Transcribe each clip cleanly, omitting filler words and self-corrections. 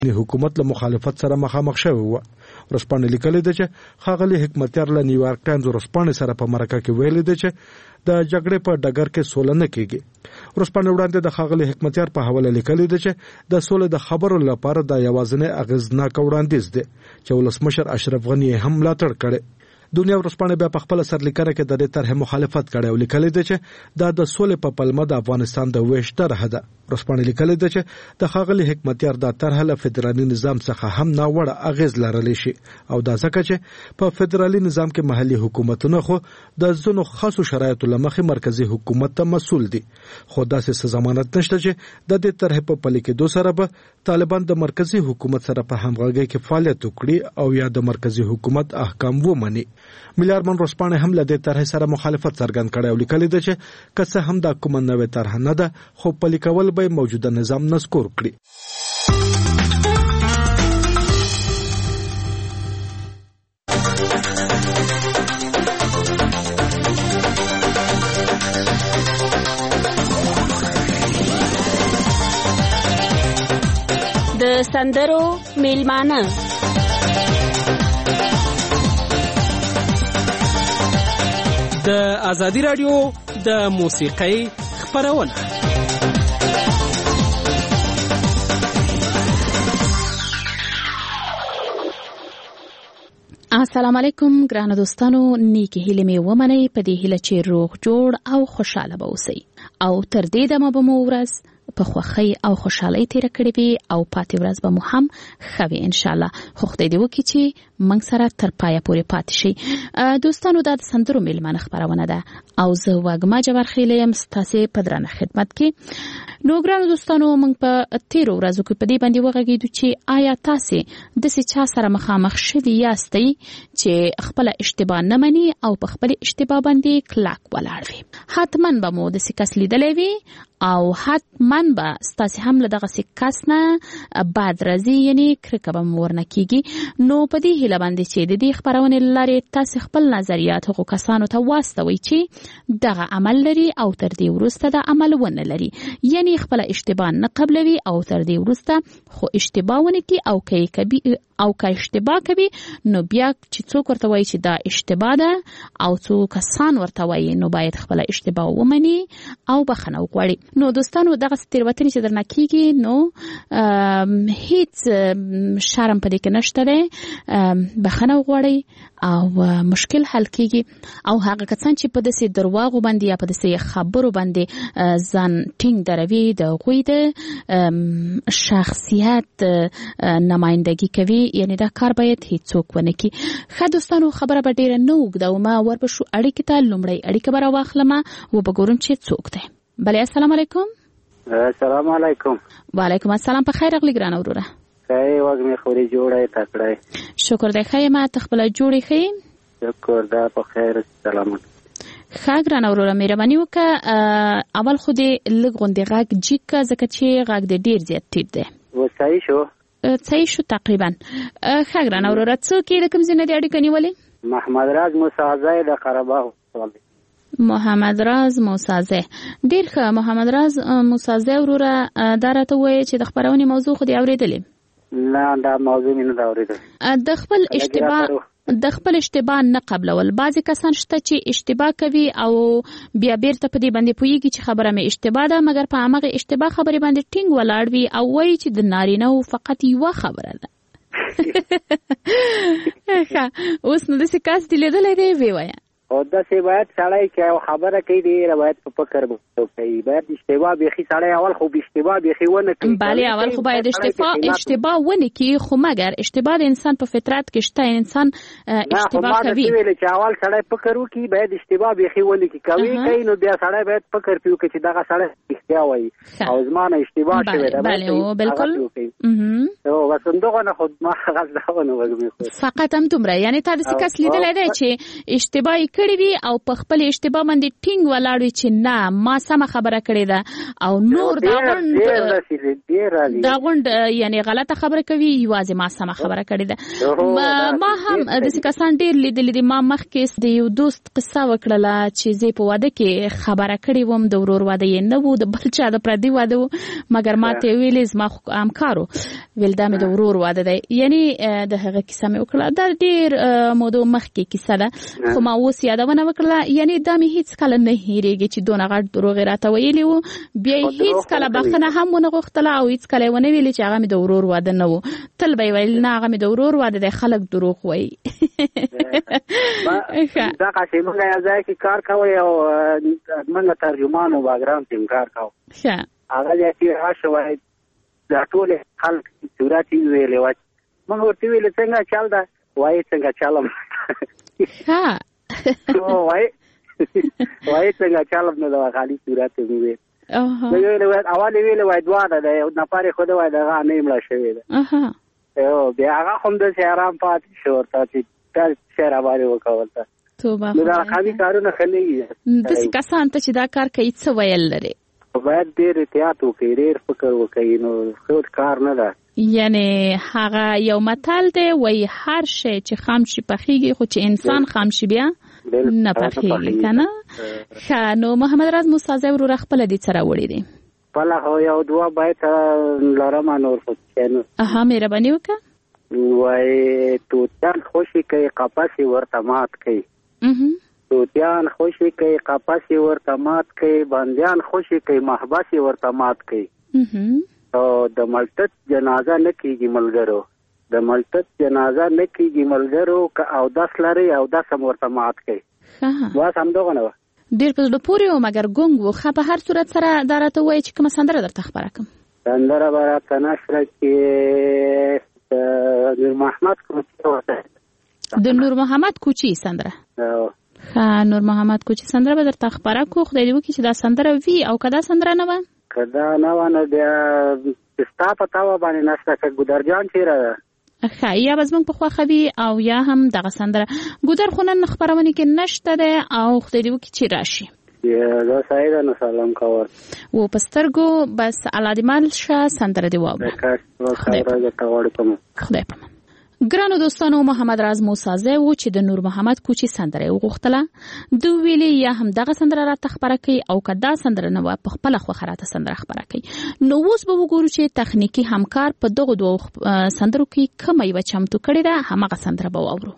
حکومت له مخالفت سره مخامخ شوی و. ورسپانې لیکلي ده چې ښاغلي حکمتیار له نیویارک ټایمز ورسپانې سره په مرکه کې ویلي ده چې د جګړې په ډګر کې سوله نه کیږي. ورسپانې وړاندې د ښاغلي حکمتیار په حواله لیکلي ده چې د سولې د خبرو لپاره د یوازینی اغیزناک وړاندیز دی چې ولسمشر اشرف غنی هم ملاتړ کړي. دنیا ورسپانې بیا په خپل سرلیکنه کې د دې طرح مخالفت کړي او لیکلي ده چې دا د سولې په پلمه د افغانستان د ویش طرح ده. ورسپانې لیکلي ده چې د ښاغلي حکمتیار د طرح له فدرالي نظام څخه هم ناوړه اغیز لرلی شي او دا ځکه چې په فدرالي نظام کې محلي حکومتونه خو د ځینو خاصو شرایطو له مخې مرکزی حکومت ته مسؤل دي. خو داسې ضمانت نشته چې د دې طرح په پلي کېدو سره به طالبان د مرکزی حکومت سره په همغږۍ کې فعالیت وکړي او یا د مرکزی حکومت احکام ومني. میلیارمن ورسپانې هم له دې طرح سره مخالفت څرګند کړی او لیکلي ده چې که څه هم دا کومه نوې طرح نه ده خو پلي کول به موجوده نظام نسکور کړي. د سندرو میلمانه د ازادي رادیو د موسیقۍ خپرونه. السلام علیکم ګرانو دوستانو، نیکی هیله می ومنئ په دې هیله چې روغ جوړ او خوشاله به اوسئ او تر دې دمه به مو ورځ په خوښۍ او خوشحالۍ تیره کړې وي او پاتې ورځ به مو هم ښه وي انشاءالله. خو خدای دې وکړي چې موږ سره تر پایه پورې پاتې شي. دوستانو دا د سندرو میلمانه خپرونه ده او زه وږمه جبارخیل یم ستاسې په درنه خدمت کې. نو ګرانو دوستانو، موږ په تیرو ورځو کې په دې باندې وغږېدو چې آیا تاسې داسې چا سره مخامخ شوي یاستئ چې خپله اشتباه نه مني او په خپل اشتباه باندې کلک ولاړ وي. حتما به مو داسې کس لیدلی وي او حتما به ستاسې هم له دغسې کس نه بد راځي، یعنی کرکه به مو ورنه کېږي. نو په دې هیله باندې چې د دې خپرونې له لارې تاسې خپل نظریات هغو کسانو ته واستوئ چې دغه عمل لري او تر دې وروسته د عمل ونه لري، یعنی خپل اشتباه نه قبلوي او تر دې وروسته خو اشتباه ونه کړي او که اشتباه کوي نو بیا چې څوک ورته وایي چې دا اشتباه ده او څو کسان ورته وایي نو باید خپل اشتباه ومني او بخښنه وغواړي. نو دوستانو دغه تېروتنې چې درنه کېږي نو هیڅ شرم په دې کې نشته دی، بخښنه وغواړئ او مشکل حل کېږي. او هغه کسان چې په داسې درواغو باندې یا په داسې خبرو باندې ځان ټینګ دروي د هغوی د شخصیت نمایندګي کوي، یعنی دا کار باید هیڅوک ونه کړي. ښه دوستانو، خبره به ډېره نه اوږدومه، وربشو اړیکې ته. لومړی اړیکه به راواخلمه وبګورم چې څوک دی. بله، السلام علیکم. السلام علیکم. وعلیکم السلام. په خیر راغلی ګرانه وروره. ښه وږمې خوري جوړی تکړی. شکر دی. ښه یم، ته خپله جوړې ښه یې؟ شکر ده، په خیر سلامت. ښه ګرانه وروره، مهرباني وکړه اول خو دې لږ غوندې غږ جګ کړه ځکه چې غږ دې ډېر زیات ټیټ دی. اوس صحیح شو؟ صحیح شو تقریبا. ښه ګرانه وروره، څوک یې د کوم ځای نه دې اړیکه نیولې؟ محمد راز موسازی د قرهباغ. محمد راز موسازی، ډېر ښه. محمد راز موسازی وروره، دا راته ووایه چې د خپرونې موضوع خو دې اورېدلې؟ نه، دا موضوع مې نه ده اورېدلې. د خپل اشتباه نه قبلول. بعضې کسان شته چې اشتباه کوي او بیا بیرته په دې باندې پوهېږي چې خبره مې اشتباه ده، مګر په همغې اشتباه خبرې باندې ټینګ ولاړ وي او وایي چې د نارینه‌و فقط یوه خبره ده. ښه، اوس نو داسې کس دې لیدلی دی؟ ویې وایه. او داسې باید سړی چې یو خبره کوي ډېره باید په فکر وکړي. باید اشتباه بیخي سړی اول خو اشتباه بیخي ونه کړي. بله، اول خو باید اشتباه ونه کړي، خو مګر اشتباه د انسان په فطرت کې شته، انسان اشتباه کوي. نه، خو ما ویل چې اول سړی فکر وکړي، باید اشتباه بیخي ونه کړي. کوي نو بیا سړی باید فکر پرې وکړي چې دغه سړی رښتیا وایي او زما نه اشتباه شوې ده. بله، بالکل. بس همدغه نه خو ما غلط دغه وږمې. فقط همدومره، یعنی تا داسې کس لیدلی دی چې اشتباه یې کړی وي او په خپل اشتباه باندې ټینګ ولاړ وي چې نه ما سمه خبره کړې ده او نور دا غونډ یعنی غلطه خبره کوي، یوازې ما سمه خبره کړې ده. ما هم داسې کسان ډېر لیدلي دي. ما مخکې د یو دوست قصه وکړله چې زه په واده کې خبره کړې وم، د ورور واده یې نه و، د بل چا د پردي واده و، مګر ما ته یې ویلې زما همکارو ویل دا مې د ورور واده دی. یعنی د هغه کیسه مې وکړه، دا ډیر موضوع مخکې کیسه ده خو ما اوس یادونه وکړه. یعنی دا مې هیڅ کله نه هېرېږي چې دونه غټ دروغ یې راته ویلي وو، بیا یې هیڅ کله بخښنه هم ونه غوښتله او هیڅ کله یې ونه ویلې چې هغه مې د ورور واده نه و. تل به یې ویل نه هغه مې د ورور واده دی، خلک دروغ وایي. دا قاسم موږ یو ځای کې کار کوي او موږ ترجمان او باګراوند ټیم کار کوو. هغه چې راشه وای دا ټول خلک صورت ویلې وای، موږ ورته ویل څنګه چل دا وای څنګه چلم ها وای څنګه چلم نو دا خالي صورت ویل. ویل اول ویل وای دوا ده نه پاره خو دا وای دا نه مړ شوی ده. یو بیا هغه هم د شهرام پات شو ته چې تل شهر باندې وکولته توبه دا خالي کارونه خلېږي. د کسان ته چې دا کار کوي څه ویل لري باید ډېر احتیاط وکړي، ډېر فکر وکړي، نو ښه کار نه ده. یعنی هغه یو متل دی وایي هر شی چې خام شي پخېږي خو چې انسان خام شي بیا نه پخېږي که نه. ښه نو محمد راز موسازی وروره خپله دې څه راوړي دي؟ خپله خو یو دوه بیته لرم نور خو کښېنو. مهرباني وکړه. وایي توتیان خوشي کوي قفس یې ورته مات کوي، توتیان خوشي کوي قفس یې ورته مات کوي، بندیان خوشي کوي محبس یې ورته مات کوي. او د ملتت جنازه نه کېږي ملګرو، د ملتت جنازه نه کېږي ملګرو، که اودس لري اودس هم ورته مات کوي. بس همدغه نه وه. ډېر په زړه پورې و مګر ګونګ و. ښه په هر صورت سره دا راته ووایي چې کومه سندره درته خپره کړم؟ سندره به راته نشره چې نور محمد کوچي ورته د نور محمد کوچي سندره. ښه نور محمد کوچي سندره به درته خپره کړو. خدای دې وکړي چې دا سندره وي او که دا سندره نه وه که دا نه وه نو بیا ستا په تاوه باندې نشته. که ګودرجان چېرې ده؟ ښه یا به زموږ په خوښه وي او یا هم دغه سندره. ګودر خو نن خپرونې کې نشته دی او خدای دې وکړي چې راشي. دا صحیح ده نو سلام کول و په سترګو بس الله دې مال شه سندره دې واوره. خدای پامان. ګرانو دوستانو محمد راز موسازی و چې د نور محمد کوچي سندره وغوښتله. دوی ویلي یا هم دغه سندره راته خپره کوي او که دا سندره نه وه په خپله خوښه راته سندره خپره کوي. نو اوس به وګورو چې تخنیکي همکار په دغو دوو سندرو کې کومه یوه چمتو کړې ده، همغه سندره به واورو.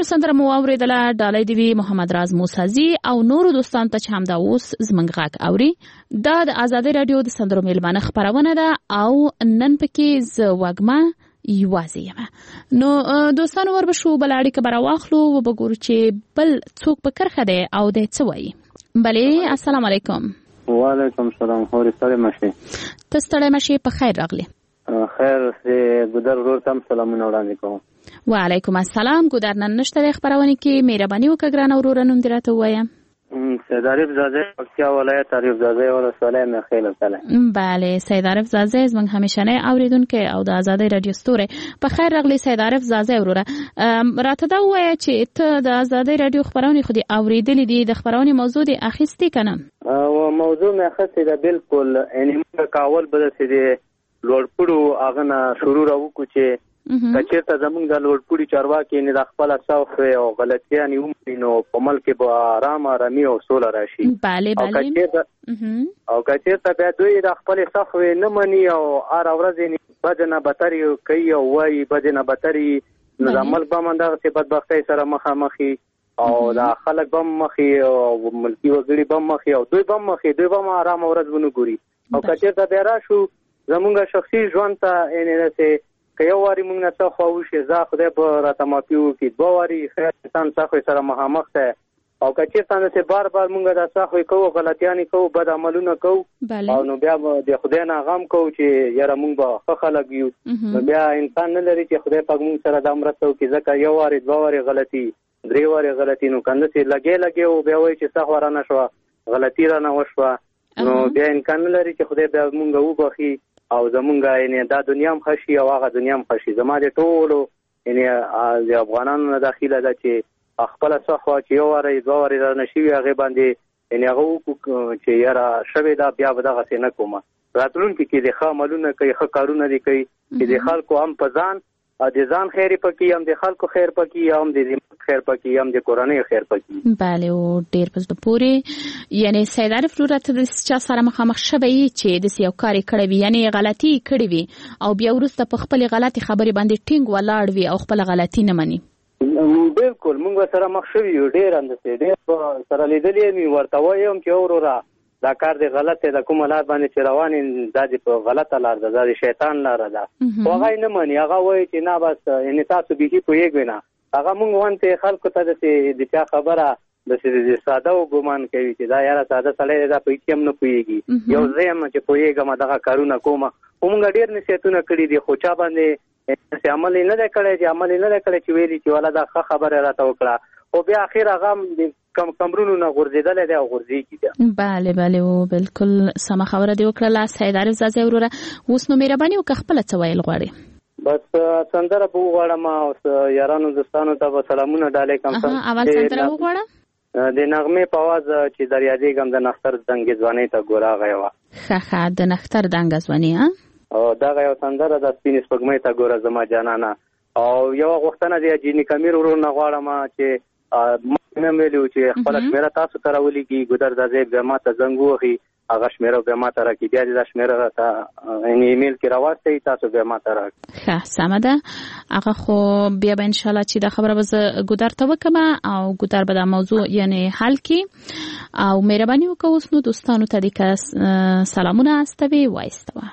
دوستانو سندره مو اوریدله ډالۍ دی محمد راز موسازي او نورو دوستانو ته چې همدا اوس زموږ غږ اوري. دا د آزادۍ رادیو د سندرو میلمانه خپرونه ده او نن پکې زه وږمه یوازې یم. نو دوستانو وربشو بل اړیکه به راواخلو وبګورو چې بل څوک په کرښه دی او دی څه وایي. بلې السلام علیکم. وعلیکم السلام. خوري ستړی مشي. ته ستړی مشي. په خیر راغلی. خیر سه ګودر ورور تم سلامونه وړاندې کوم. وعلیکم السلام. ګودر نن نشته خبرونه کې مهرباني وکړه ګران ورور نوم دې راته ووایم. سید عارف زاده پکتیا ولایت عارف زاده ولسوالۍ مخیل تعالی. بله سید عارف زاده زموږ همیشنه اوریدونکو او د آزادۍ رادیو ستوره. په خیر راغلی سید عارف زاده وروره. راته دا وایي چې ته د آزادۍ رادیو خبرونه خو دې اوریدلې دي، د خبرونه موضوع دې اخیستې کنه؟ او موضوع مې اخیستې ده بالکل. یعنی موږ کاول بل څه دې لوړپړو هغه نه شروع راوکو چې کچېرته زمونږ د لوړپوړي چارواکي نه د خپل صوف او غلطیان یو په ملک به آرامي او سوله راشي. او کچېرته بیا دوی د خپل صوف نه مني او هر ورځ بدنه بتري کوي او وايي بدنه بتري نو د ملک به مندغه بدبختۍ سره مخامخي او د خلک به مخي او ملکی وګړي به مخي او دوی به مخي دوی به آرام ورځ ونه ګوري. او کچېرته بیا راشو زمونږ شخصي ژوند ته یعنی که یو واری موږ نه څه خواو شي زه خدای په راته معافي وکړي، دوه واری خیر انسان څخه سره مخامخ دی او که چېرته نه چې بار بار موږ دا څه کوو غلطیانې کوو بد عملونه کوو او نو بیا د خدای نه غم کوو چې یاره موږ به ښه خلک یو، نو بیا انسان نه لري چې خدای پاک موږ سره دا مرسته وکړي. ځکه یو واری دوه واری غلطي درې واری غلطي نو کنده چې لګې او بیا وایي چې څه رانه شوه غلطي رانه وشوه نو بیا امکان نه لري چې خدای بیا موږ وبخي او زمونږه یعنی دا دنیا هم خشي او هغه دنیا هم خشي. زما د ټولو یعنی د افغانانو نه داخله ده چې خپل صحوا چې یو واری دوه واری رانه شوي هغې باندې یعنی هغه وکړو چې یاره شوې ده بیا به دغسې نه کومه. راتلونکي کې د ښه عملونه کوي ښه کارونه دي کوي چې د خلکو هم په ځان د ځان خیر پکې هم د خلکو خیر پکې هم د خیر پکې هم د کورنۍ خیر پکې. بله او ډېر په زړه پورې یعنی سید عارف وروره ته د چا سره مخامخ شوی چې داسې یو کار یې کړی وي یعنی غلطي یې کړې وي او بیا وروسته په خپلې غلطې خبرې باندې ټینګ ولاړ وي او خپله غلطي نه مني؟ بالکل موږ سره مخ شوي یو ډېر انداسې ډېر سره لیدلي مې ورته وایم چې وروره دا کار دی غلط دی د کومه لار باندې چې روان دا د په غلطه لار ده دا د شیطان لاره ده. خو هغه یې نه مني هغه وایي چې نه بس یعنې تاسو بیخي پوهېږئ نه. هغه مونږ وانته خلکو ته داسې د چا خبره داسې ساده و ګمان کوي چې دا یاره ساده سړی دی دا په هېڅ هم نه پوهېږي. یو زه یم چې پوهېږم دغه کارونه کومه خو مونږ ډېر نصیحتونه کړي دي خو چا باندې عمل یې نه دی کړی چې عمل یې نه دی کړی چې ویلي چې والا دا ښه خبره راته وکړه خو بیا اخر هغه هم کمرونو نه غورځېدلی دی او غورځېږي دی. بله بله او بالکل سمه خبره دې وکړله سید عارف زاده وروره. اوس نو مهرباني وکړه خپله څه ویل غواړې؟ بس سندره به وغواړم او یارانو دوستانو ته به سلامونه ډالۍ کوم. اول سندره وغواړه د نغمې په اواز چې دریادېږم د نختر دنګې ځوانۍ ته ګوره هغه یوه ښه د نختر دنګه ځواني او دغه یو سندره د سپینې سپوږمۍ ته ګوره زما جانانه. او یوه غوښتنه د جیني کمیر ورور نه غواړم چې مې ویلو چې خپله شمېره تاسو ته راولیږي ګودر دا ځای بیا ما ته زنګ ووهي هغه شمېره بیا ما ته راکړي بیا دې دا شمېره راته یعنې ایمیل کې راواستوي تاسو بیا ما ته راکړي. ښه سمه ده هغه خو بیا به انشاءالله چې دا خبره به زه ګودر ته وکړم او ګودر به دا موضوع یعنې حل کړي او مهرباني وکړه. اوس نو دوستانو ته دې که سلامونه استوي وایستوه.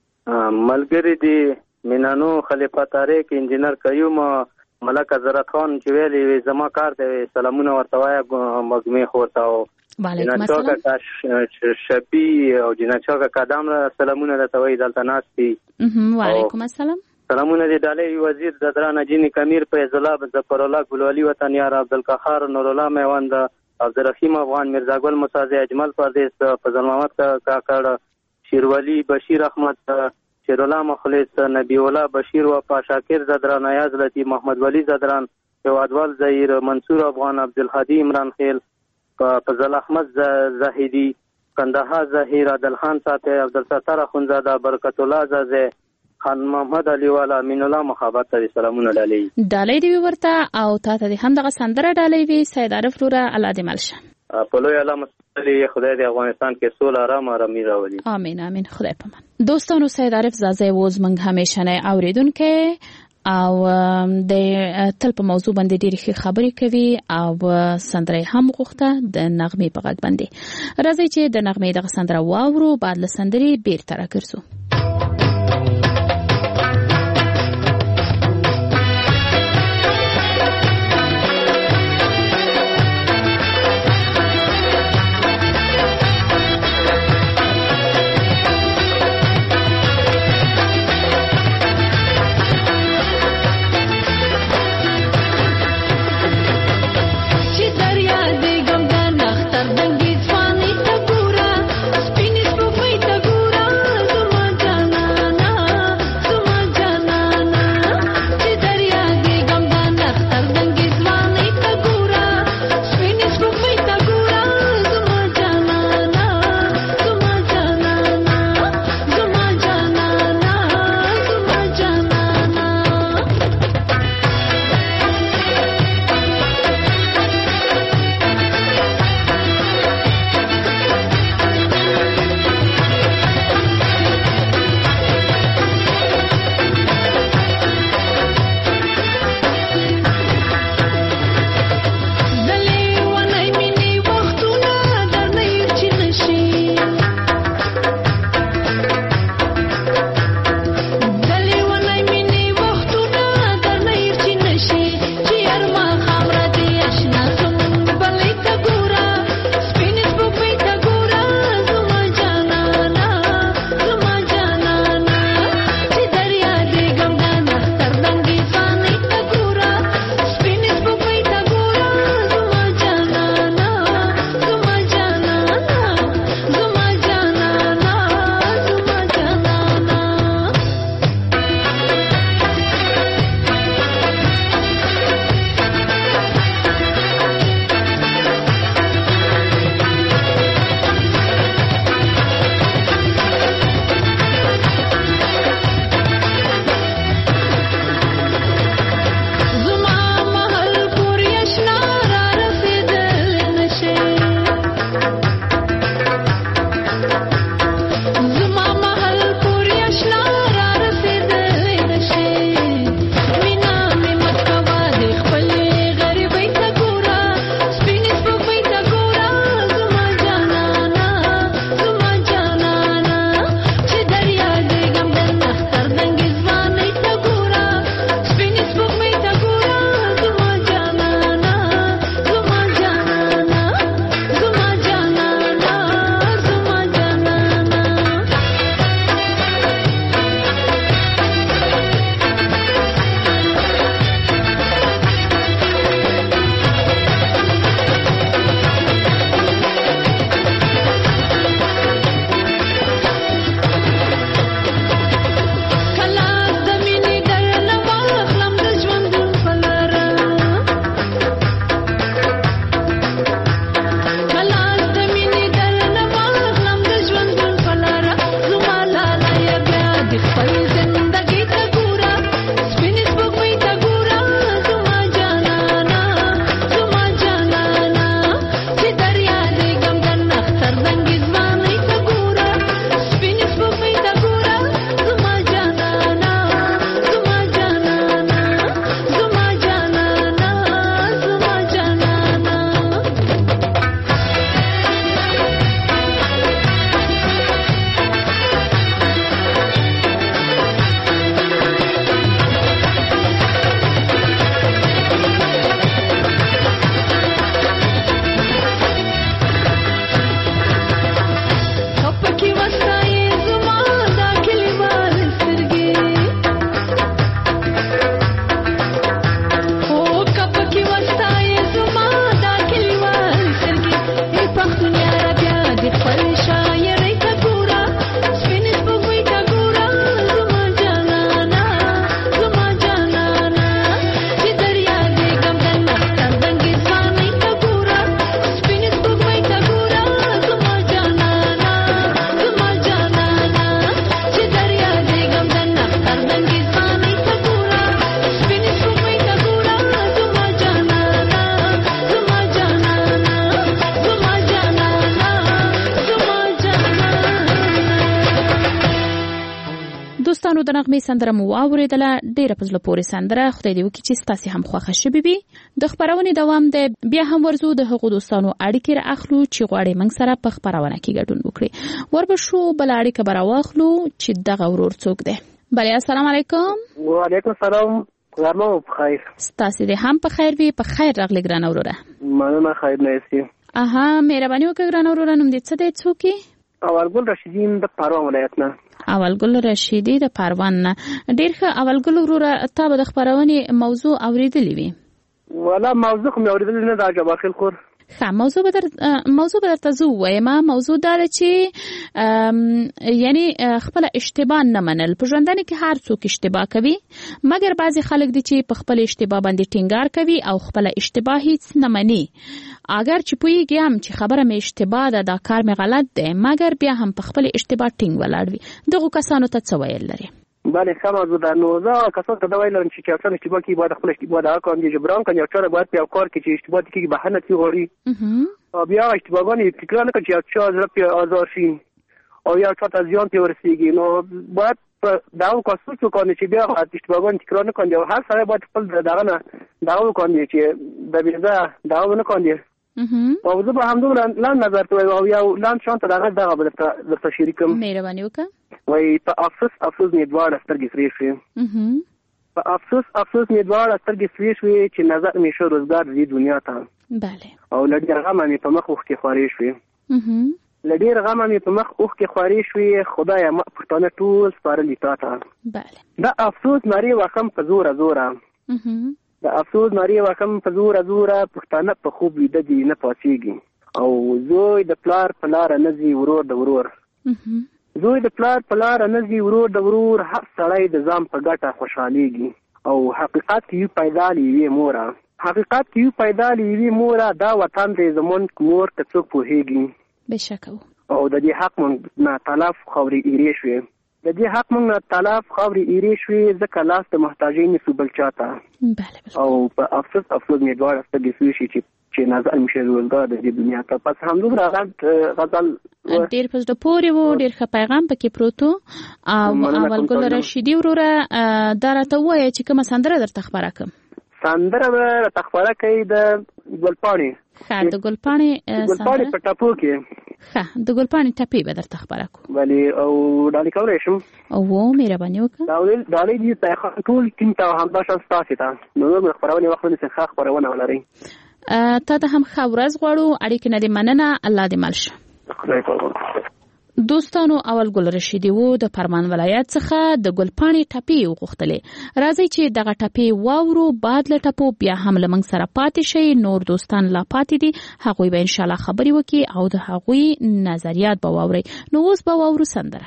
ملګري دي مینانو خلیفه طارق انجینر قیوم ملک حضرت خان چې ویلي وي زما کار دی سلامونه ورته وایه مګمې خور ته او جناچو کاکا شپي او جناچو کاکا دام سلامونه درته وایي دلته ناست دي. وعلیکم السلام. سلامونه دي ډالۍ وزیر د درانه جیني کمیر فیض الله ظفرالله ګلوالي وطنیار عبدالقهار نورالله میوند عبدالرحیم افغان میرزا ګل مساعد اجمل پردیس فضل محمد کاکړ شیرولی بشیر احمد شیرالله مخلص نبی الله بشیر وفا شاکر زدران ایاز لطیف محمد ولی زدران هوادوال زهیر منصور افغان عبدالهادی عمران خیل فضل احمد زاهدی کندهار زهیر عادلخان ساته عبدالستار اخونزاده برکت الله زازه خان محمد علی والا امین الله محبت ته سلامونه ډالۍ دی ورته او تاسو هم دغه سندره ډالۍ وی سید عارف وروره الله دې ملشه په لوی الله مستری خدای دې افغانستان کې سول آرامي راولي. آمین آمین خدای پامان. دوستانو سید عارف زاده وز منګ همیشنه اوریدونکو او د تل په موضوع باندې ډېری ښه خبرې کوي او سندره هم غوښته د نغمې په غږ باندې. راځي چې د نغمې دغه سندره واورو، بعد له سندرې بیرته راګرځو. Thank you. دوستانو د نغمې سندره مو واورېدله، ډېره په زړه پورې سندره. خدای دې وکړي چې ستاسې هم خوښه شوې وي. د خپرونې دوام دی، بیا هم ورځو د هغو دوستانو اړیکې رااخلو چې غواړي موږ سره په خپرونه کې ګډون وکړي. وربشو بله اړیکه به راواخلو چې دغه ورور څوک دی. بله، السلام علیکم. وعلیکم السلام. غرمه مو په خیر. ستاسې دې هم په خیر وي. په خیر راغلی ګرانه وروره. مننه، خیر نایسي. مهرباني وکړه ګرانه وروره، نوم دې څه دی، څوک یې؟ اولګل رشیدی د پروان ولایت نه. اولګل رشیدی د پروان نه. ډېر ښه. اولګل وروره، تا به د خپرونې موضوع اورېدلې وي؟ ولا موضوع خو مې اورېدلې نه ده. جبا خیل خور ښه، موضوع به درته زه ووایم. موضوع دا ده چې یعنی خپله اشتباه نه منل. په ژوندانه کې هر څوک اشتباه کوي، مګر بعضې خلک دي چې په خپل اشتباه باندې ټینګار کوي او خپله اشتباه هیڅ نه مني. اگر چې پوهیږي هم چې خبره مې اشتباه ده، دا کار مې غلط دی، مګر بیا هم په خپل اشتباه ټینګ ولاړ وي. دغو کسانو ته څه ویل لري؟ بله، ښه موضوع ده. نو زه کسانو ته دا ویل لرم چې یو څه اشتباه کوي باید خپل اشتباه د هغه کاندي جبران کړي. یو چا باید په یو کار کې چې اشتباه کېږي بهانه ترې غواړي او بیا اشتباهګانې تکرار نه کړي چې یو چا زړه پرې ازار شي او یو چا ته زیان پرې ورسېږي. نو باید په دغه کار څه وکړي چې بیا اشتباهګانې تکرار نه کړي او هر سړی باید خپل دغه نه دغه وکړي چې د بې ځایه دغه ونه کړي. او زه به همدومره لاندې نظر ته او یو لاندې شان ته دغه به درته شریکم. مهرباني وکړه. وایي په افسوس مې دواړه سترګې سرې شوې. په افسوس مې دواړه سترګې سرې شوې چې نظر مې شو روزګار دې دنیا ته. بله. او له ډېر غمه مې په مخ اوښکې خوارې شوې. له ډېر غمه مې په مخ اوښکې خوارې شوې. خدایه ما پښتانه ټول سپارلي تا ته. بله. دا افسوس نارې وکم په زوره زوره. د افسوس نارې وکم په زوره زوره. پښتانه په خوب ویده دي نه پاڅېږي. او زوی د پلار په لاره نه ځي، ورور د ورور. زوی د پلار په لاره نه ځي، ورور د ورور. هر سړی د ځان په ګټه خوشحالېږي. او حقیقت کې یو پیدا لیوي موره. حقیقت کې یو پیدا لیوي موره. دا وطن دی زمون مور که څوک پوهېږي. بېشکه. او د دې حق مونږ نه تلاف خاورې ایرې شوې. د دې حق مونږ نه تلاف خاورې ایرې شوې، ځکه لاس د محتاجۍ نیسو بل چاته. او په افسوس مې دواړه سترګې سوې شي چې نظر مې شي روزګار د دې دنیا ته. پس همدومره غزل ډېر په زړه پورې و، ډېر ښه پیغام پکې پروت و. او اولګل رشیدي وروره، دا راته ووایه چې کومه سندره درته خپره کړم. سندره به راته خپره کوي د ګلپاڼې. ښه، د ګلپاڼې په ټپو کې. ښه، د ګلپاڼې ټپې به درته خپره کړو. بلې. او ډالۍ کولی شم؟ مهرباني وکړه. ډالۍ دې ټول ټیم ته همدا شان ستاسې ته. نو نور د خپرونې وخت ونیسئ، ښه خپرونه ولرئ. تا ته هم ښه ورځ غواړو. اړیکې نه دې مننه. الله دې مل شه. خدای پاک. دوستانو، اولګل رشیدي و د فرمان ولایت څخه د ګلپاڼې ټپې وغوښتلې. راځئ چې دغه ټپې واورو. بعد له ټپو بیا هم له موږ سره پاتې شئ. نور دوستان لا پاتې دي، هغوی به انشاءالله خبرې وکړي او د هغوی نظریات به واورئ. نو اوس به واورو سندره.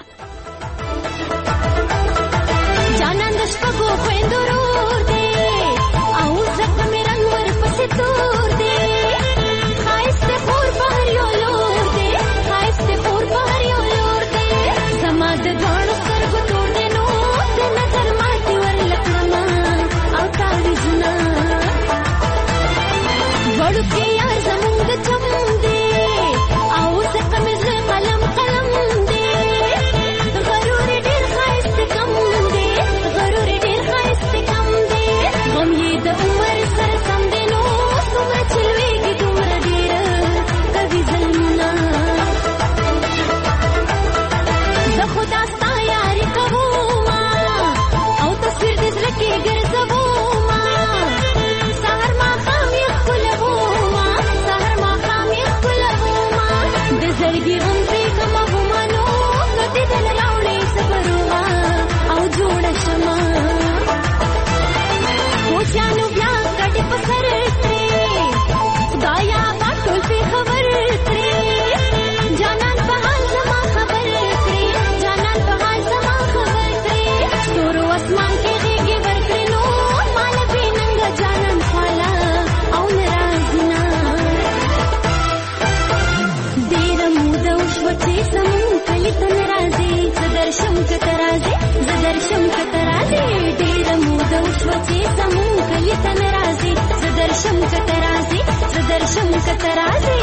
جانان د شپږو خویندو ورور دی او زخم مې رنګ ورپسې تور دی. ښایست د خور په هر یو لور دی، ښایست د خور په هر یو لور دی. زما د دواړو سترګو تور دی، نو د نظر ماتې ورله کړمه او تعویضونه. وړوکی یار زمونږ د چم دی او زخم مې زړه قلم قلم دی. غرور ډېر ښایست کم دی، غرور ډېر ښایست کم دی. غم یې د عمر سره سم دی، نو څومره چې لویږي دومره ډېره کوي ظلمونه. زه خو دا ستا یاري کومه او تصویر دې زړه کې ګرځومه. سهار ماښام یې ښکلومه، سهار ماښام یې ښکلومه. د زړګي غم پرې کمومه، نو کټې ته نه راوړې صبرومه او جوړه شمه. کوچیانو بیا کټې په سر کړې، خدایا ما ټول پې خبر کړې. جانان په حال زما خبر کړې، جانان په حال زما خبر کړې. ستورو اسمان کې غېږې ورکړې، نو ماله بې ننګه جانان خواله او ناراضونه. ډېره موده وشوه چې زمونږ کلي ته نه راځې. زه درشم که ته راځې، زه درشم که ته راځې. ډېره موده وشوه چې زمونږ کلي ته نه راځې. زه درشم که ته راځې، زه درشم که ته راځې.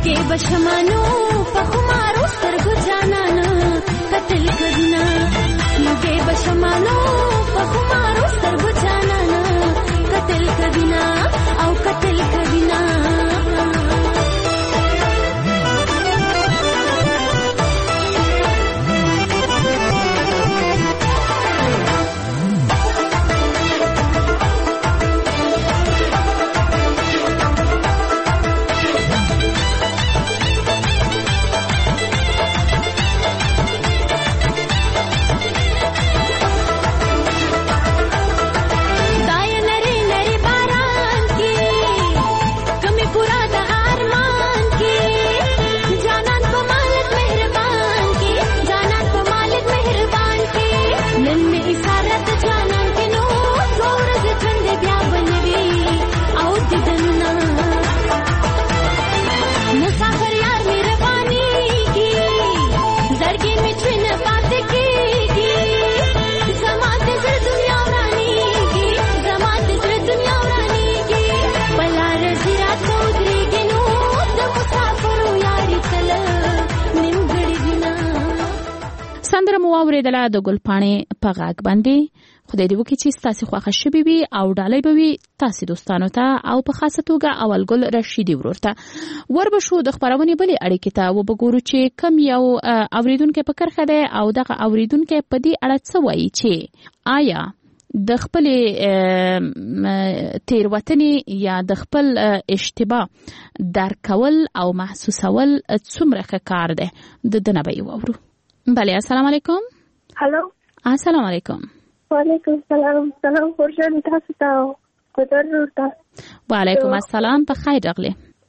لوګي بشمانو په خمارو سترګو جانانا قتل کړنا لوګي بشمانو په خمارو سترګو جانانا قتل کړنا او قتل کړنا سندره مو اوریدله د ګلپاڼې په غاګ باندې خدای دې وکړي چې تاسو خوښه شوي وي او ډالۍ به وي تاسو دوستانو ته او په خاصه توګه اول ګل رشیدي ورور ته وربشو د خبرونې بلې اړیکې ته وبګورو چې کم یو اوریدونکو په کرخه ده او دغه اوریدونکو په دې اړه څه وایي چې آیا د خپل تیروتنې یا د خپل اشتباه درکول او محسوسول څومره ښه کار ده د دنه به وورو. بله السلام علیکم. هلو السلام علیکم. وعلیکم السلام. سلام خورجان تاسو ته قدر ورته. وعلیکم السلام په خیر راغلی.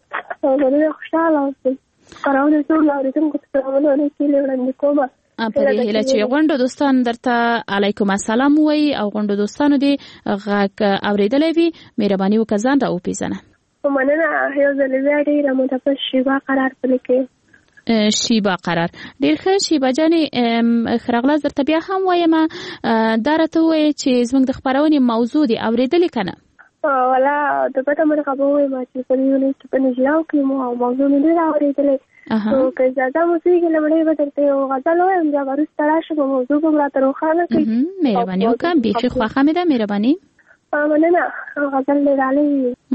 زه خوشاله اوسم. قرآن ټول اوریدونکو ته سلامونه کیلې وړاندې کوم. په دې هیله چې غونډو دوستان درته علیکم السلام وایي او غونډو دوستانو دې غږ اوریدلی وي مهرباني وکړه ځان را وپېژنه. مننه. یو ځل بیا ډېره متفق شیبه قرار پلیکې شیبه قرار. ډېر ښه شیبه جانې ښه راغلاست. درته بیا هم وایم دا راته ووایې چې زموږ د خپرونې موضوع دې اورېدلې که نه؟ والا د بده مرغه به ووایم چې په دې ونې کې په نجلاو کې مو موضوع مې ډېره اورېدلې. نو که اجازه مو کېږي لومړی به درته یو غزل ووایم بیا به وروسته راشم او موضوع به مو راته روښانه کړي. مهرباني وکړه بیخي خوښه مې ده. مهرباني. مننه. غزل دې ډالۍ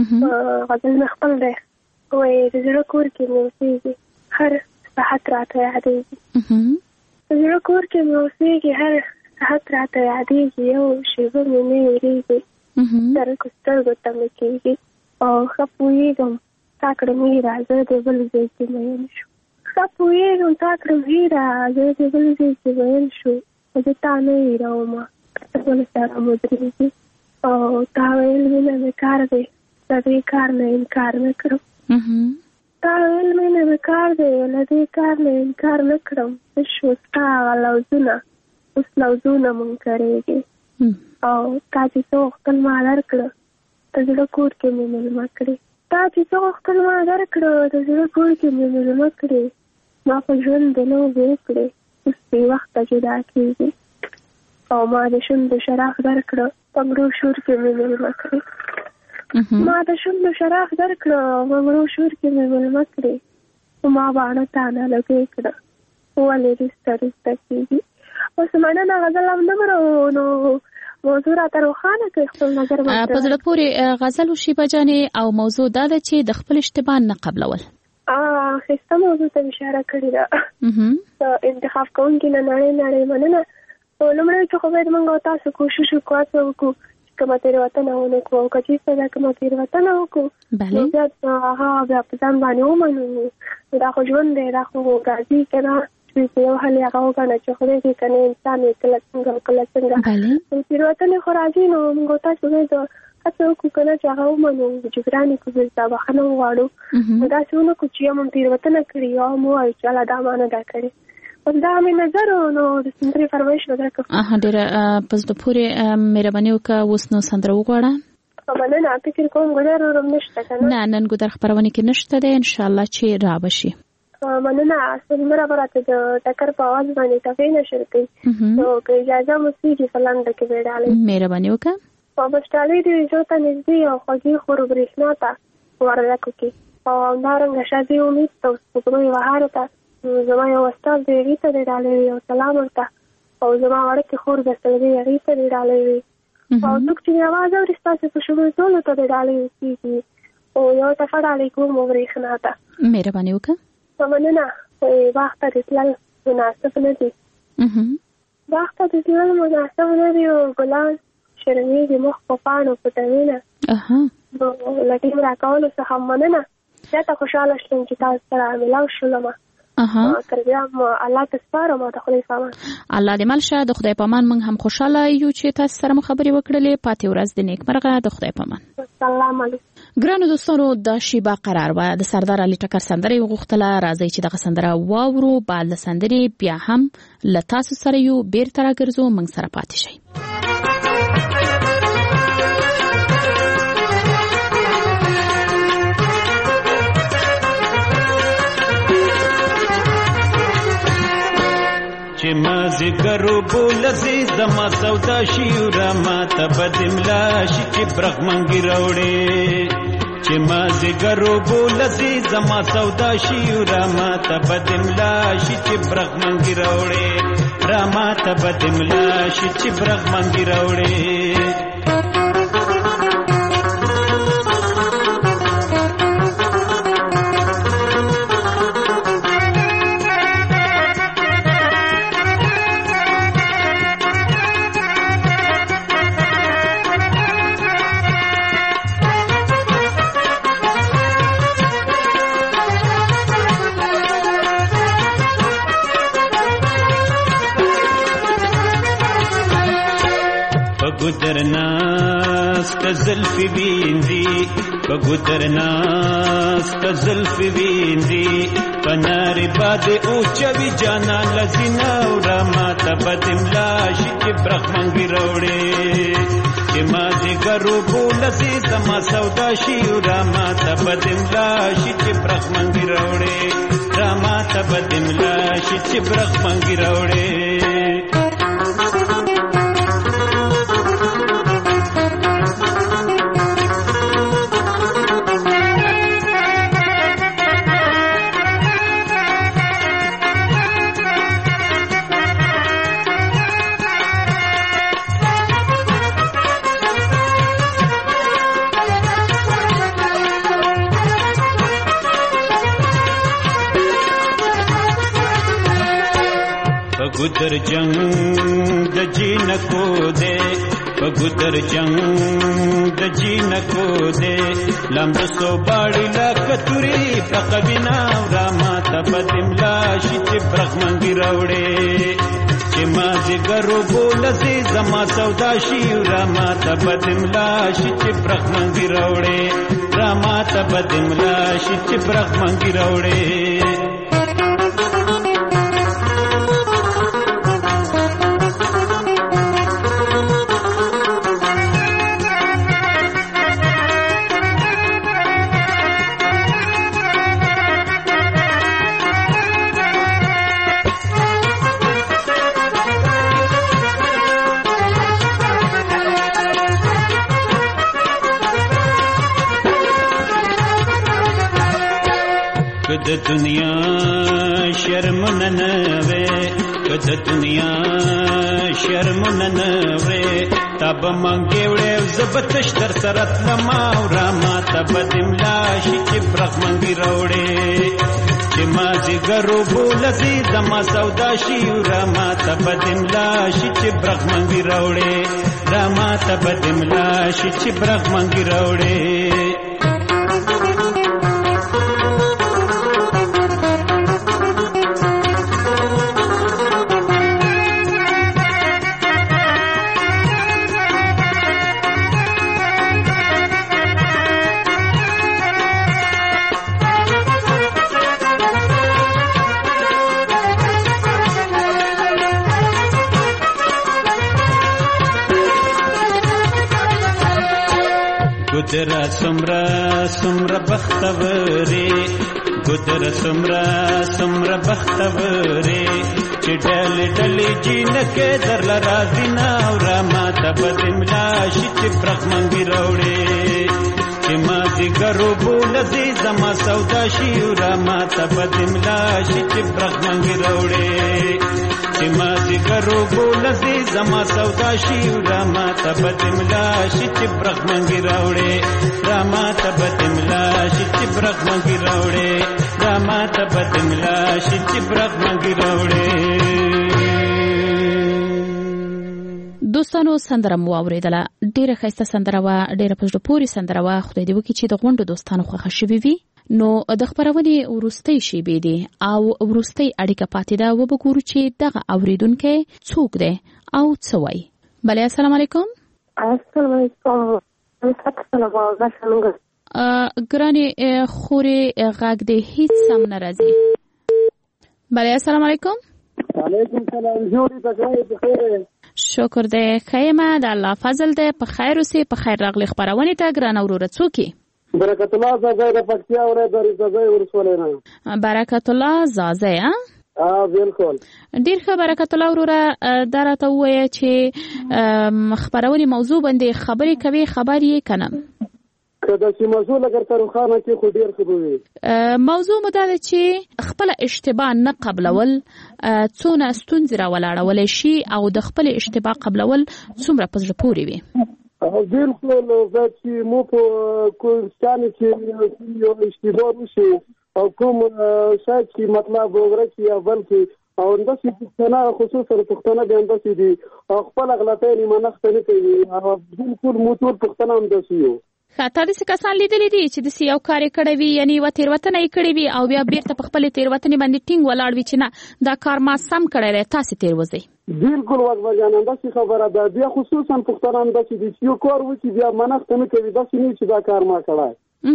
غزل مې خپل دی. وایي د زړه کور کې مې اوسېږي هر صحت راته یادېږي. د زړه کور کې مې اوسېږي هر صحت راته یادېږي یو شېبه مې نه هېرېږي سترګو ته مې کېږي او ښه پوهېږم تا کړم هېره زه د بل ځای کې مین شو. ښه پوهېږم تا کړم هېره زه د بل ځای کې مین شو زه تا نه هېرومه بل سره مو درېږي او تا ویل مینه مې کار دی له دې کار نه انکار نه کړم. تا ویل مینه مې کار دی له دې کار نه انکار نه کړم. څه شو ستا هغه لوظونه اوس لوظونه مونږ کړېږي او تا چې څه غوښتل ما درکړه د زړه کور کې مې مېلمه کړې. تا چې څه غوښتل ما درکړه د زړه کور کې مې مېلمه کړې. ما په ژوند د لوبې وکړې اوس بې وخته جدا کېږي او ما د شونډو شراف درکړه په مړو شور کې مې مېلمه کړې. ما د شونډو شراف درکړه او په مړو شور کې مې مېلمه کړې. ما باڼه تانه لګې کړه ولې رسته رسته کېږي. اوس مننه غزل هم نه مرو نو موضوع راته روښانه کړي خپل نظر باندې. په زړه پورې غزل شیبه جانې او موضوع دا ده چې د خپل اشتباه نه قبلول. ښایسته موضوع ته اشاره کړې ده. انتخاب کوونکي نه نړۍ مننه. لومړی چې خو باید موږ او تاسو کوشش وکړو هڅه وکړو چې کومه تېروتنه ونه کړو او که چېرته دا کومه تېروتنه وکړو نو بیا هغه بیا په ځان باندې ومنو. دا خو ژوند دی دا خو راځي که نه چې یو حل یې هغه وګڼه چې خدای دې که نه انسان یې کله څنګه او کله څنګه تېروتنې خو راځي نو موږ او تاسو باید هڅه وکړو که نه چې هغه ومنو جبران یې کړو بېرته بښنه وغواړو. نو داسې ونه کړو چې یم تېروتنه کړې یا هم ووایو چې الله دا ما نه ده کړې. اوس دا مې نظر نو د سندرې فرمایش به درکړم. ډېره په زړه پورې مهرباني وکړه اوس نو سندره وغواړه. مننه. فکر کوم ګودر هم نشته که نه؟ نه نن ګودر خپرونې کې نشته دی انشاءالله چې را به شي. مننه. سلمره به راته د ټکر په اواز باندې ټپې نشر کوي نو که اجازه مو کېږي په لنډه کې به یې ډالۍ. مهرباني وکړه. بس ډالۍ دې زړه ته نږدې او خوږې خورو برېښنا ته وردګو کې او همدارنګه شادي امید ته سپوږمۍ بهار ته زما یو استاد دی هغې ته دې ډالۍ وي او سلام ورته او زما وړکې خور درسره دی هغې ته دې ډالۍ وي او څوک چې مې اواز اوري ستاسې په شګو ټولو ته دې ډالۍ وکړي او یو دفعه ډالۍ کوم برېښنا ته مهرباني وکړه. مننه. باغ ته د تلل مناسب نه دي. باغ ته د تلل مناسب نه دي او ګلان شرمېږي مخ په پاڼو پټوي نه. له ټیم راکولو څخه مننه. زیاته خوشحاله شوم چې تاسو سره ملاو شولم. تر بیا الله ته سپارم او د خدای پامان. الله دې مل شه. د خدای پامان موږ هم خوشحاله یو چې تاسو سره مو خبرې وکړلې. پاتې ورځ د نیکمرغه. د خدای پامان. سلام علیکم. ګرانو دوستانو دا شیبه قرار وه د سردار علي ټکر سندره وغوښتله. راځئ چې دغه سندره واورو. بعد له سندرې بیا هم له تاسو سره یو بیرته راګرځو. موږ سره پاتې شئ. چې ما زګرو بولسي زما سودا شیورا ما ته بدملا شي چې برغمنګي راوړې چې ما زګرو بولسي زما سودا شیورا ما ته بدملا شي چې برغمنګي راوړې را ما ته بدملا شي چې برغمنګي راوړې ګودرناس کا زلفی ویندی ګودرناس کا زلفی ویندی پناری باد او چوي جانا لزینا ورا ما تبدملا شي چې برخمنګي راوړې چې ما دې ګرو بولسي زما سودا شي ورا ما تبدملا شي چې برخمنګي راوړې را ما تبدملا شي چې برخمنګي راوړې ګودر جنگ د جینکو دے ګودر جنگ د جینکو دے لمب سو باړی لا کتوري پقوینا را ما تبدملا شي چې برغمنګي راوړې چې ما زګرو بولسي زما سودا شي را ما تبدملا شي چې برغمنګي راوړې را ما تبدملا شي چې برغمنګي راوړې د دنیا شرم ننوي د دنیا شرم ننوي تب مانګې وړې زبتش در سره تلما را ما تبدملا شي چې برغمنګي راوړې چې ما زګرو بولسي زما سودا شي را ما تبدملا شي چې برغمنګي راوړې را ما تبدملا شي چې برغمنګي راوړې ګودر سمرا بختوري ګودر سمرا بختوري چې ډل ډل جنکه در راځي نا را ما تبدملا شي چې برغمنګي راوړې چې ما ځګرو بولځي زما سودا شي را ما ته بدملا شي چې برغمنګ راوړې چې ما ځګرو بولځي زما سودا شي را ما ته بدملا شي چې برغمنګ راوړې را ما ته بدملا شي چې برغمنګ راوړې را ما ته بدملا شي چې برغمنګ راوړې. دوستانو سندره مو اوریدله، ډیره ښایسته سندره وه، ډیره په زړه پورې سندره وه. خدای دې وکړي چې د غونډو دوستانو خوښه شوې وي. نو د خپرونې وروستۍ شیبې دي او وروستۍ اړیکه پاتې ده، وبګورو چې دغه اوریدونکی څوک دی او څه وایي. بله السلام علیکم. السلام علیکم. ګرانې خورې غږ دې هیڅ سم نه راځي. بله السلام علیکم. وعلیکم سلام. جوړې تکرای بخیر. شکر دې خیمه د الله فضل دې په خیر اوسې. په خیر راغلی خپرونې ته ګران وروره. څوک یې؟ برکت الله زازی د پکتیا ولایت د زازی ولسوالۍ نه. برکت الله زازی ها؟ بالکل. ډیر ښه برکت الله وروره. دا راته ووایه چې خپرونې موضوع باندې خبرې کوي، خبر یې کنه که د چې موضوع لګر تر خانه کې خو ډیر ښه وي. موضوع مو دا ده چې خپل اشتباه نه قبلول څونه ستونزې راولاړولی شي او د خپل اشتباه قبلول څومره په زړه پورې وي. بالکل. دا چې مو په کومستان کې یو اشتباه وشي او کوم شاید چې مطلب وګورئ یا بلکې او انداسې پښتانه خصوصا پښتانه د انداسې دي خپل غلطۍ نه منښت نه کوي. بالکل موټور پښتانه انداسې یو خاطر دې کسان لیدلې دي چې د یو کار کړی وي، یعنی و تیروتنه یې کړې وي او بیا بیرته په خپل تیروتنې باندې ټینګ ولاړ وي چې نه دا کار ما سم کړی دی، تاسو تیر وځئ. بالکل وګورئ انداسې خبره ده. بیا خصوصا پښتانه انداسې دي چې یو کار وکړي بیا منښت نه کوي، داسې نه چې دا کار ما کړی.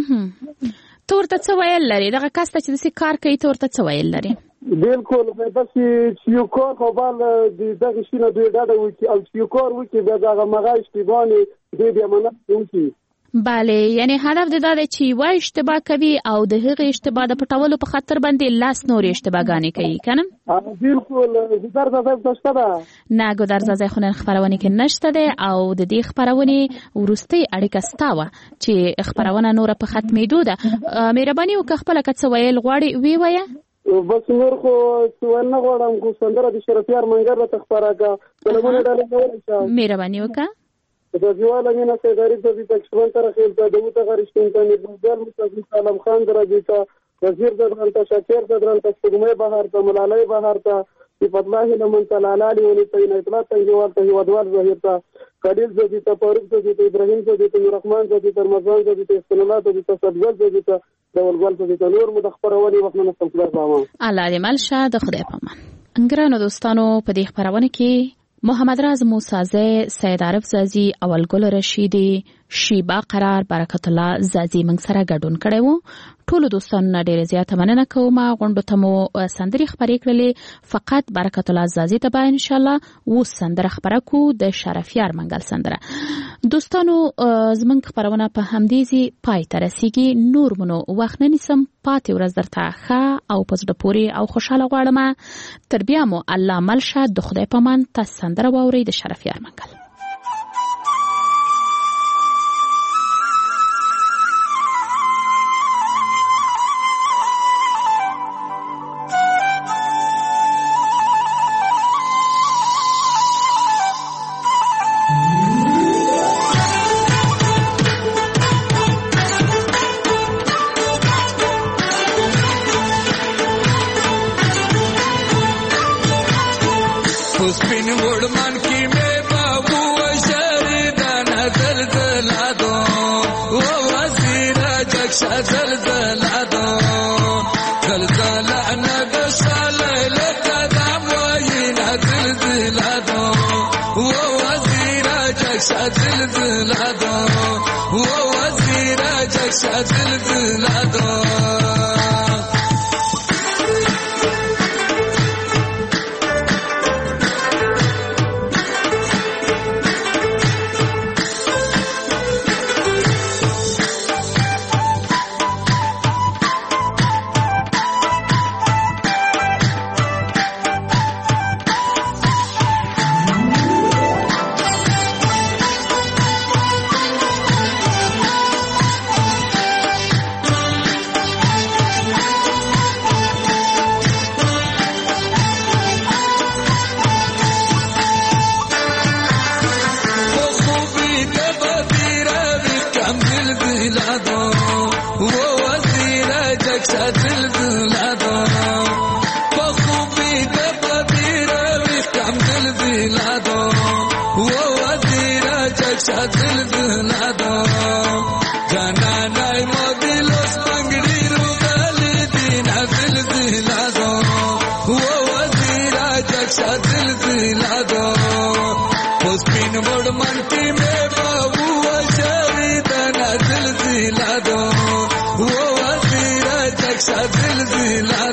ته ورته څه ویل لري دغه کس ته چې داسې کار کوي؟ ته ورته څه ویل لري؟ بالکل داسې چې یو کار خو بال دغه شي نه دوی ډاډه وکړي او چې یو کار وکړي بیا دغه مغه اشتباه نه دوی بیا منښت وکړي. بله، یعنی هدف دا دی چې یوه اشتباه کوي او د هغې اشتباه د پټولو په خاطر باندې لاس نورې اشتباهګانې کوي که نه؟ بالکل. ګودر زازی نشته ده؟ نه ګودر زازی خو نن خپرونې کې نشته دی او د دې خپرونې وروستۍ اړیکه ستا وه چې خپرونه نوره په ختمېدو ده. مهرباني وکړه خپله که څه ویل غواړې ویې وایه. بس نور خو څه ویل نه غواړم، خو سندره د شرفیار منګر راته خپره کړه. فلمونه ډالۍ کولی شم. مهرباني وکړه. زیواله مینا سیداری ته د تکشون تر خیل ته دغه غریشتون ته نبوغل مصطفی سلام خان درځي ته وزیر درن ته شاکر درن ته سګمې بهر ته ملالای بهر ته صفات الله لمن تعالی ولي ته اطلاع تنګوال ته هیوادوال ظاهر ته قدیل زدي ته فاروق زدي ته ابراهیم زدي ته رحمان زدي ته رمضان زدي ته استنلا زدي ته صدقل زدي ته دولګل زدي ته نور متخبرونی وخت نه استفاده کوم. الله دې ملشه د خدای پامان. ګرانو دوستانو په دې خبرونه کې محمد راز موسازی، سید عارف زازی، اولګل رشیدی، شیبا قرار، برکت الله زازی موږ سره ګډون کړی وو. ټولو دوستانو نه ډیره زیاته مننه کوم. غونډو ته مو سندرې خپرې کړلې، فقط برکت الله زازی ته به ان شاء الله و سندره خپره کو د شرفیار منګل سندره. دوستانو زمونږ خبرونه په همدې ځای پای ته رسیږي. نور منو وخت نه نیسم، پاتې ورځ درته ښه او په زړه پورې او خوشحاله غواړم. تر بیا مو الله ملشه د خدای پامان. تاسو سندره واورئ د شرفیار منګل.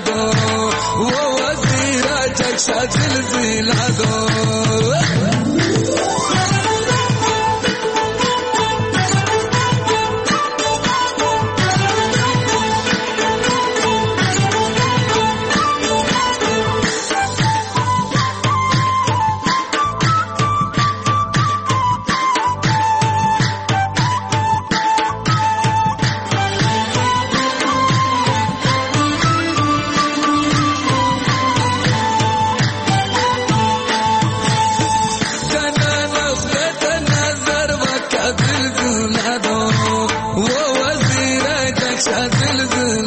زلزلادو ووزير جكشة زلزلادو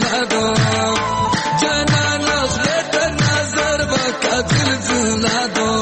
زلزلادو